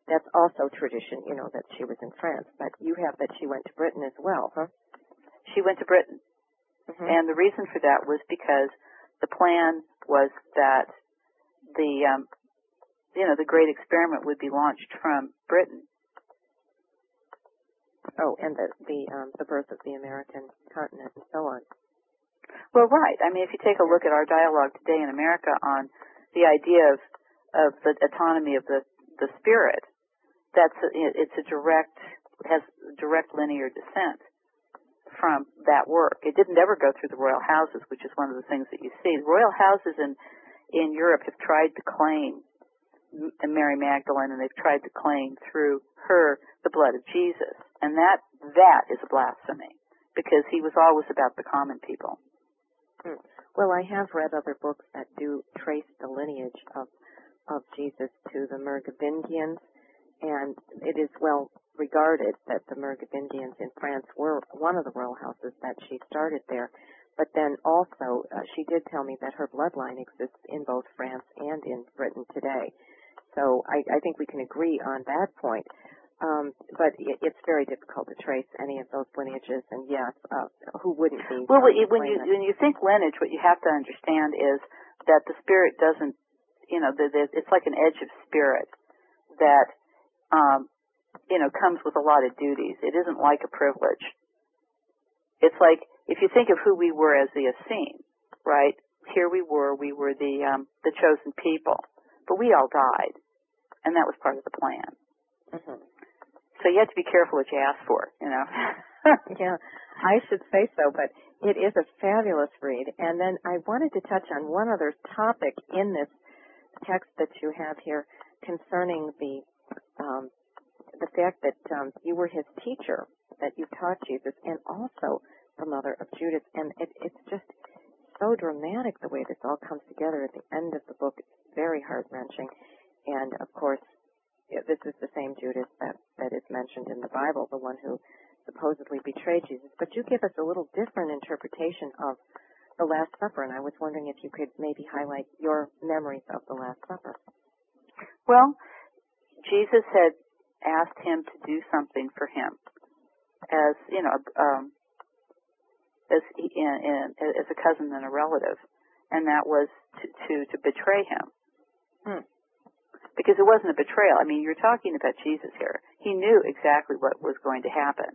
that's also tradition, you know, that she was in France. But you have that she went to Britain as well, huh? She went to Britain. Mm-hmm. And the reason for that was because the plan was that the, um, you know, the great experiment would be launched from Britain. Oh, and the the um, the birth of the American continent and so on. Well, right. I mean, if you take a look at our dialogue today in America on the idea of of the autonomy of the the spirit, that's a, it's a direct has direct linear descent from that work. It didn't ever go through the royal houses, which is one of the things that you see. The royal houses in in Europe have tried to claim Mary Magdalene, and they've tried to claim through her the blood of Jesus, and that that is a blasphemy because he was always about the common people. Hmm. Well, I have read other books that do trace the lineage of of Jesus to the Merovingians, and it is well regarded that the Merovingians in France were one of the royal houses that she started there. But then also, uh, she did tell me that her bloodline exists in both France and in Britain today. So I, I think we can agree on that point. Um, but it, it's very difficult to trace any of those lineages, and yes, uh, who wouldn't be? Well, when you when you think lineage, what you have to understand is that the spirit doesn't, you know, the, the, it's like an edge of spirit that, um, you know, comes with a lot of duties. It isn't like a privilege. It's like if you think of who we were as the Essene, right? Here we were, we were the um, the chosen people, but we all died, and that was part of the plan. Mm-hmm. So you have to be careful what you ask for, you know. Yeah, I should say so, but it is a fabulous read. And then I wanted to touch on one other topic in this text that you have here concerning the um, the fact that um, you were his teacher, that you taught Jesus, and also the mother of Judas. And it, it's just so dramatic the way this all comes together at the end of the book. It's very heart-wrenching. And, of course, this is the same Judas that, that is mentioned in the Bible, the one who supposedly betrayed Jesus. But you give us a little different interpretation of the Last Supper, and I was wondering if you could maybe highlight your memories of the Last Supper. Well, Jesus had asked him to do something for him as, you know, um, as, in, in, as a cousin and a relative, and that was to, to, to betray him. Hmm. Because it wasn't a betrayal. I mean, you're talking about Jesus here. He knew exactly what was going to happen.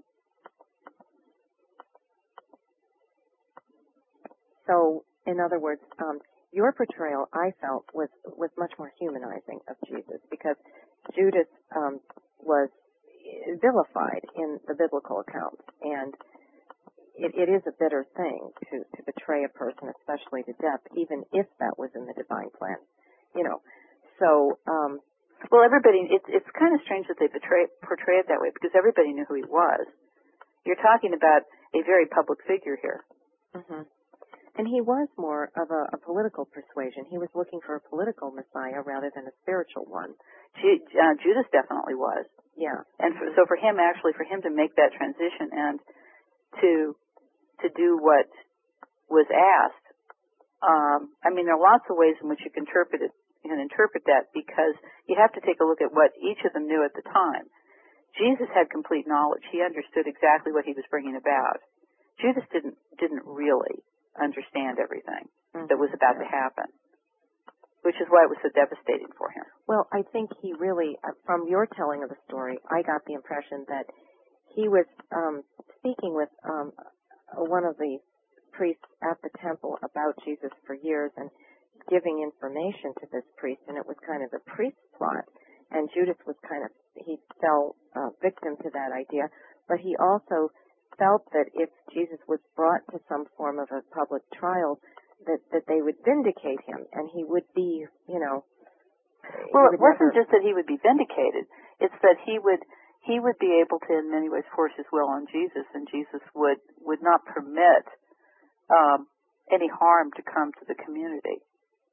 So, in other words, um, your portrayal, I felt, was, was much more humanizing of Jesus, because Judas um, was vilified in the biblical accounts, and it, it is a bitter thing to, to betray a person, especially to death, even if that was in the divine plan. You know, so... Um, well, everybody, it's, it's kind of strange that they betray, portray it that way, because everybody knew who he was. You're talking about a very public figure here. Mm-hmm. And he was more of a, a political persuasion. He was looking for a political Messiah rather than a spiritual one. Ju- uh, Judas definitely was. Yeah. And for, so for him, actually, for him to make that transition and to to do what was asked, um, I mean, there are lots of ways in which you can interpret it. You can interpret that, because you have to take a look at what each of them knew at the time. Jesus had complete knowledge. He understood exactly what he was bringing about. Judas didn't didn't really understand everything mm-hmm. that was about yeah. to happen, which is why it was so devastating for him. Well, I think he really, from your telling of the story, I got the impression that he was um, speaking with um, one of the priests at the temple about Jesus for years and giving information to this priest, and it was kind of the priest's plot. And Judas was kind of, he fell uh, victim to that idea, but he also felt that if Jesus was brought to some form of a public trial, that, that they would vindicate him, and he would be, you know... Well, it wasn't never... just that he would be vindicated. It's that he would he would be able to, in many ways, force his will on Jesus, and Jesus would, would not permit um, any harm to come to the community.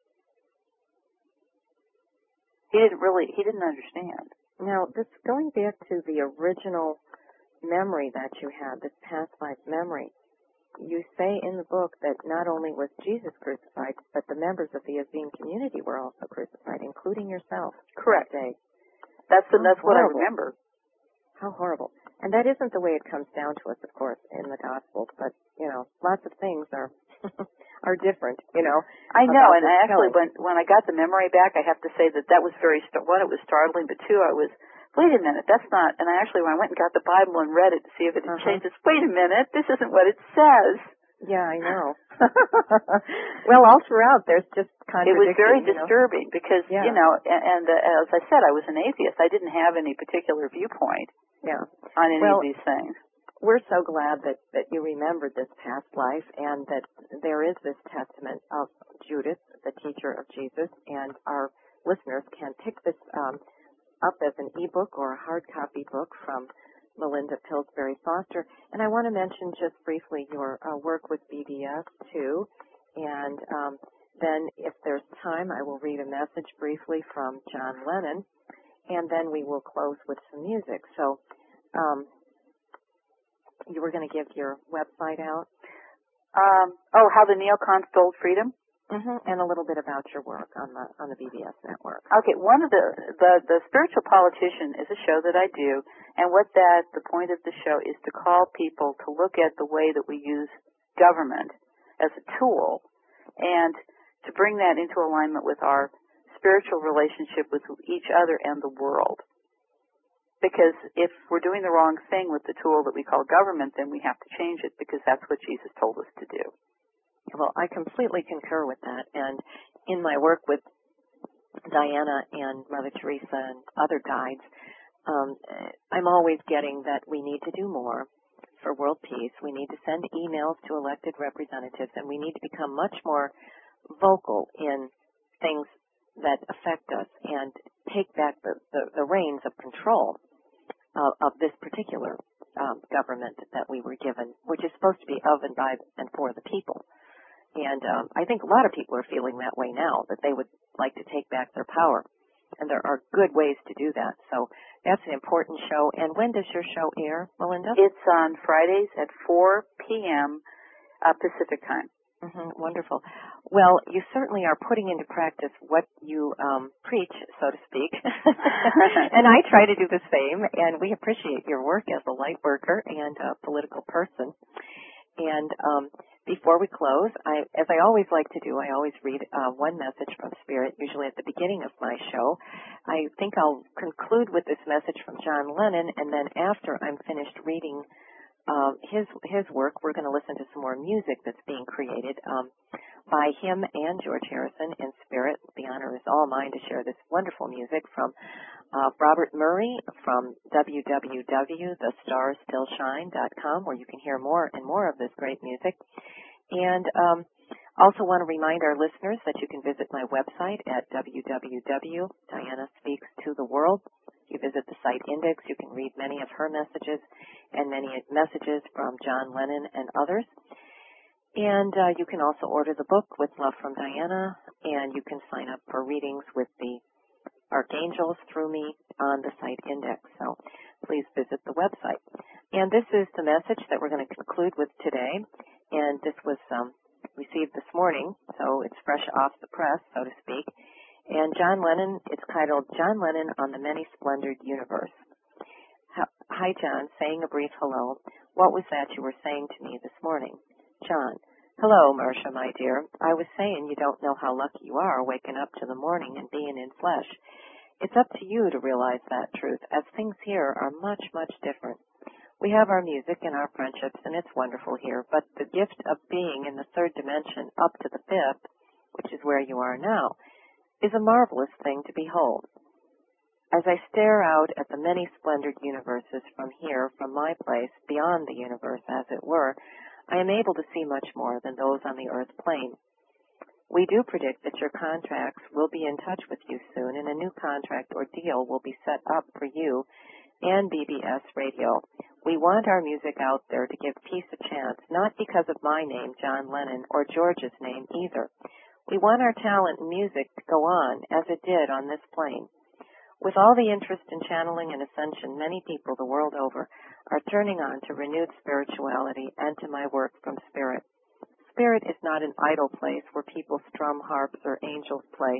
He didn't really, he didn't understand. Now, this going back to the original memory that you had, this past life memory, you say in the book that not only was Jesus crucified, but the members of the Essene community were also crucified, including yourself. Correct. That day. That's the, How that's what I horrible. remember. How horrible. And that isn't the way it comes down to us, of course, in the Gospels. But, you know, lots of things are are different, you know. I know, and I actually, telling. when when I got the memory back, I have to say that that was very, one, it was startling, but two, I was, wait a minute, that's not, and I actually, when I went and got the Bible and read it to see if it had Uh-huh. changed, it's, wait a minute, this isn't what it says. Yeah, I know. Well, all throughout, there's just contradicting. It was very you know? disturbing because, yeah. you know, and, and uh, as I said, I was an atheist. I didn't have any particular viewpoint yeah. on any well, of these things. We're so glad that, that you remembered this past life and that there is this testament of Judas, the teacher of Jesus, and our listeners can pick this um, up as an ebook or a hard copy book from Melinda Pillsbury Foster. And I want to mention just briefly your uh, work with B B S, too. And um, then if there's time, I will read a message briefly from John Lennon, and then we will close with some music. So um, you were going to give your website out? Um, oh, how the neocons stole freedom? Mm-hmm. And a little bit about your work on the on the B B S network. Okay, one of the, the the spiritual politician is a show that I do, and what that the point of the show is to call people to look at the way that we use government as a tool, and to bring that into alignment with our spiritual relationship with each other and the world. Because if we're doing the wrong thing with the tool that we call government, then we have to change it, because that's what Jesus told us to do. Well, I completely concur with that. And in my work with Diana and Mother Teresa and other guides, um, I'm always getting that we need to do more for world peace. We need to send emails to elected representatives, and we need to become much more vocal in things that affect us and take back the, the, the reins of control of, of this particular um, government that we were given, which is supposed to be of and by and for the people. And um, I think a lot of people are feeling that way now, that they would like to take back their power. And there are good ways to do that. So that's an important show. And when does your show air, Melinda? It's on Fridays at four p.m. Uh, Pacific time. Mm-hmm, wonderful. Well, you certainly are putting into practice what you um, preach, so to speak. And I try to do the same. And we appreciate your work as a light worker and a political person. And um, before we close, I, as I always like to do, I always read uh, one message from Spirit, usually at the beginning of my show. I think I'll conclude with this message from John Lennon, and then after I'm finished reading uh, his his work, we're going to listen to some more music that's being created um, by him and George Harrison in Spirit. The honor is all mine to share this wonderful music from Uh, Robert Murray from w w w dot the stars still shine dot com, where you can hear more and more of this great music. And um, also want to remind our listeners that you can visit my website at w w w dot diana speaks to the world. If you visit the site index, you can read many of her messages and many messages from John Lennon and others. And uh, you can also order the book, With Love from Diana, and you can sign up for readings with the archangels through me on the site index. So please visit the website. And this is the message that we're going to conclude with today. And this was um, received this morning, so it's fresh off the press, so to speak. And John Lennon, it's titled John Lennon on the Many Splendored Universe. Hi, John, saying a brief hello. What was that you were saying to me this morning? John, hello, Marcia, my dear. I was saying you don't know how lucky you are waking up to the morning and being in flesh. It's up to you to realize that truth, as things here are much, much different. We have our music and our friendships, and it's wonderful here, but the gift of being in the third dimension up to the fifth, which is where you are now, is a marvelous thing to behold. As I stare out at the many splendored universes from here, from my place, beyond the universe, as it were, I am able to see much more than those on the earth plane. We do predict that your contracts will be in touch with you soon, and a new contract or deal will be set up for you and B B S Radio. We want our music out there to give peace a chance, not because of my name, John Lennon, or George's name either. We want our talent and music to go on, as it did on this plane. With all the interest in channeling and ascension, many people the world over are turning on to renewed spirituality and to my work from Spirit. Spirit is not an idle place where people strum harps or angels play.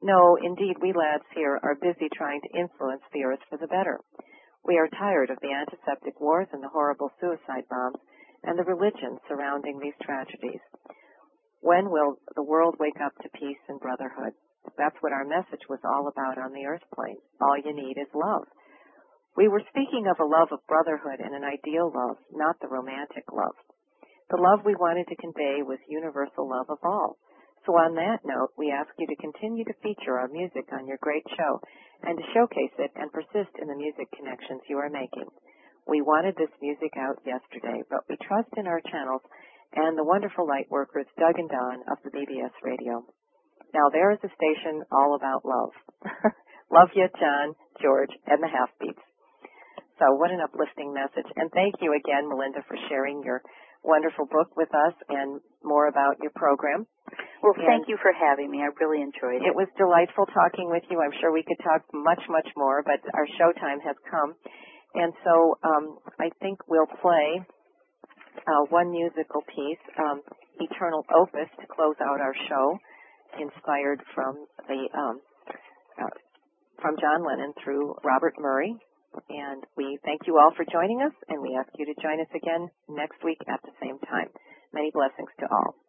No, indeed, we lads here are busy trying to influence the earth for the better. We are tired of the antiseptic wars and the horrible suicide bombs and the religion surrounding these tragedies. When will the world wake up to peace and brotherhood? That's what our message was all about on the earth plane. All you need is love. We were speaking of a love of brotherhood and an ideal love, not the romantic love. The love we wanted to convey was universal love of all. So on that note, we ask you to continue to feature our music on your great show and to showcase it and persist in the music connections you are making. We wanted this music out yesterday, but we trust in our channels and the wonderful light workers Doug and Don of the B B S Radio. Now there is a station all about love. Love you, John, George, and the Half-Beats. So what an uplifting message. And thank you again, Melinda, for sharing your wonderful book with us and more about your program. Well, and thank you for having me. I really enjoyed it. It was delightful talking with you. I'm sure we could talk much, much more, but our show time has come. And so um, I think we'll play uh, one musical piece, um, Eternal Opus, to close out our show, inspired from the um, uh, from John Lennon through Robert Murray. And we thank you all for joining us, and we ask you to join us again next week at the same time. Many blessings to all.